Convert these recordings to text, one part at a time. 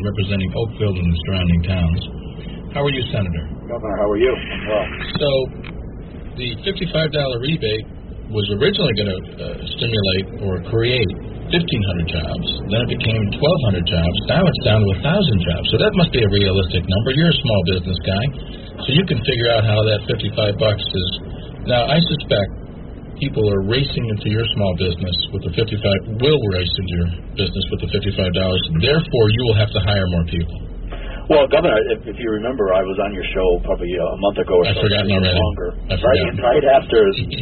representing Oakville and the surrounding towns. How are you, Senator? Governor, how are you? Well, so the $55 rebate was originally going to stimulate or create 1,500 jobs. Then it became 1,200 jobs. Now it's down to 1,000 jobs. So that must be a realistic number. You're a small business guy, so you can figure out how that $55 is. Now, I suspect people are racing into your small business with the will race into your business with the $55. Therefore, you will have to hire more people. Well, Governor, if you remember, I was on your show probably a month ago or so. I've forgotten already. Longer. Right after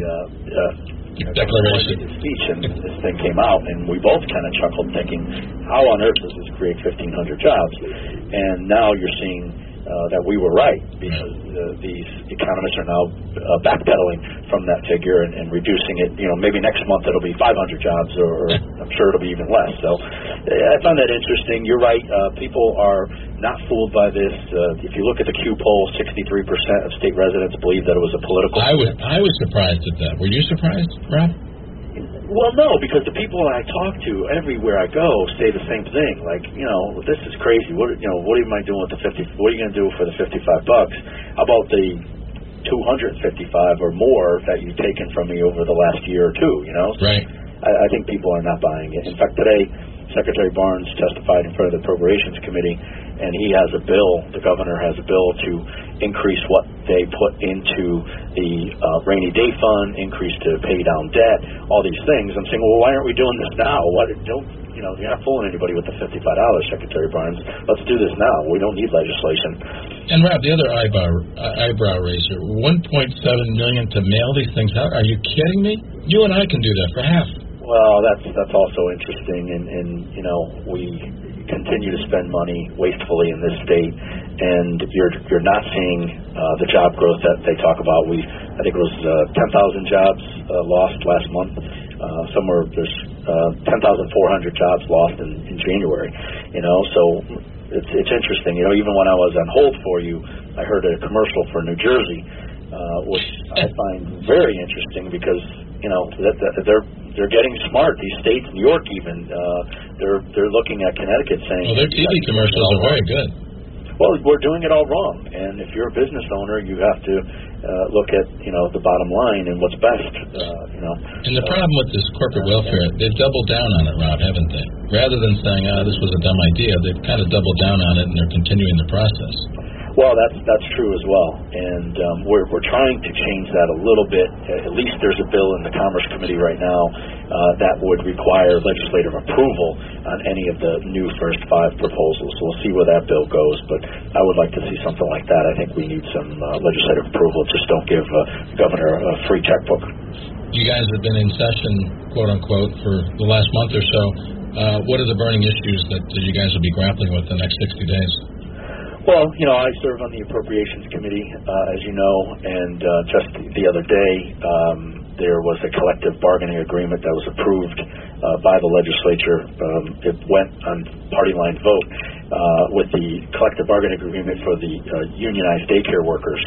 the declaration speech and this thing came out, and we both kind of chuckled, thinking, how on earth does this create 1,500 jobs? And now you're seeing that we were right, because these economists are now backpedaling from that figure and reducing it. Maybe next month it'll be 500 jobs, or I'm sure it'll be even less. So I found that interesting. You're right. People are not fooled by this. If you look at the Q poll, 63% of state residents believe that it was a political. I was surprised at that. Were you surprised, Rob? Well, no, because the people I talk to everywhere I go say the same thing. Like, this is crazy. What am I doing with the 50? What are you going to do for the $55? How about the 255 or more that you've taken from me over the last year or two? Right. I think people are not buying it. In fact, today, Secretary Barnes testified in front of the Appropriations Committee, and he has a bill, the governor has a bill to increase what they put into the rainy day fund, increase to pay down debt, all these things. I'm saying, well, why aren't we doing this now? You're not fooling anybody with the $55, Secretary Barnes. Let's do this now. We don't need legislation. And Rob, the other eyebrow raiser, $1.7 million to mail these things out. Are you kidding me? You and I can do that for half. Well, that's also interesting, and we continue to spend money wastefully in this state, and you're not seeing the job growth that they talk about. I think it was 10,000 jobs lost last month. Somewhere there's 10,400 jobs lost in January. So it's interesting. Even when I was on hold for you, I heard a commercial for New Jersey, which I find very interesting because they're getting smart. These states, New York even, they're looking at Connecticut saying, well, their TV commercials are very good. Well, we're doing it all wrong, and if you're a business owner, you have to look at the bottom line and what's best. And the problem with this corporate welfare, they've doubled down on it, Rob, haven't they? Rather than saying, this was a dumb idea, they've kind of doubled down on it, and they're continuing the process. Well, that's true as well, and we're trying to change that a little bit. At least there's a bill in the Commerce Committee right now that would require legislative approval on any of the new first 5 proposals. So we'll see where that bill goes, but I would like to see something like that. I think we need some legislative approval. Just don't give the governor a free checkbook. You guys have been in session, quote unquote, for the last month or so. What are the burning issues that you guys will be grappling with the next 60 days? Well, I serve on the Appropriations Committee, as you know, and just the other day there was a collective bargaining agreement that was approved by the legislature. It went on party line vote with the collective bargaining agreement for the unionized daycare workers.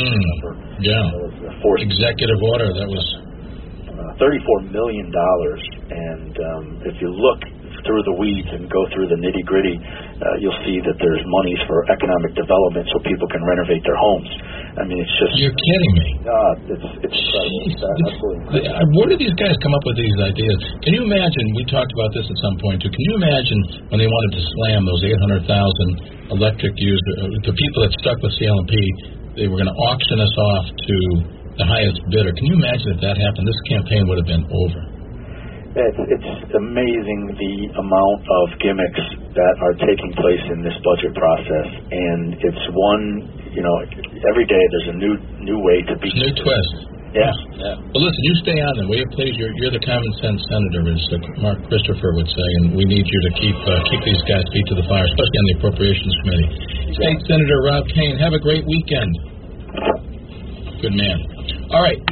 Executive order, that was $34 million, and if you look through the weeds and go through the nitty-gritty, you'll see that there's monies for economic development so people can renovate their homes. I mean, it's just... You're kidding me. It's incredible. Absolutely. Where do these guys come up with these ideas? Can you imagine, we talked about this at some point too, can you imagine when they wanted to slam those 800,000 electric users, the people that stuck with CLMP, they were going to auction us off to the highest bidder. Can you imagine if that happened? This campaign would have been over. It's amazing the amount of gimmicks that are taking place in this budget process, and it's every day there's a new way to be. New twist. Yeah. Well, listen, you stay on then, will you please? You're the common sense senator, as Mark Christopher would say, and we need you to keep these guys' feet to the fire, especially on the Appropriations Committee. State Senator Rob Kane, have a great weekend. Good man. All right.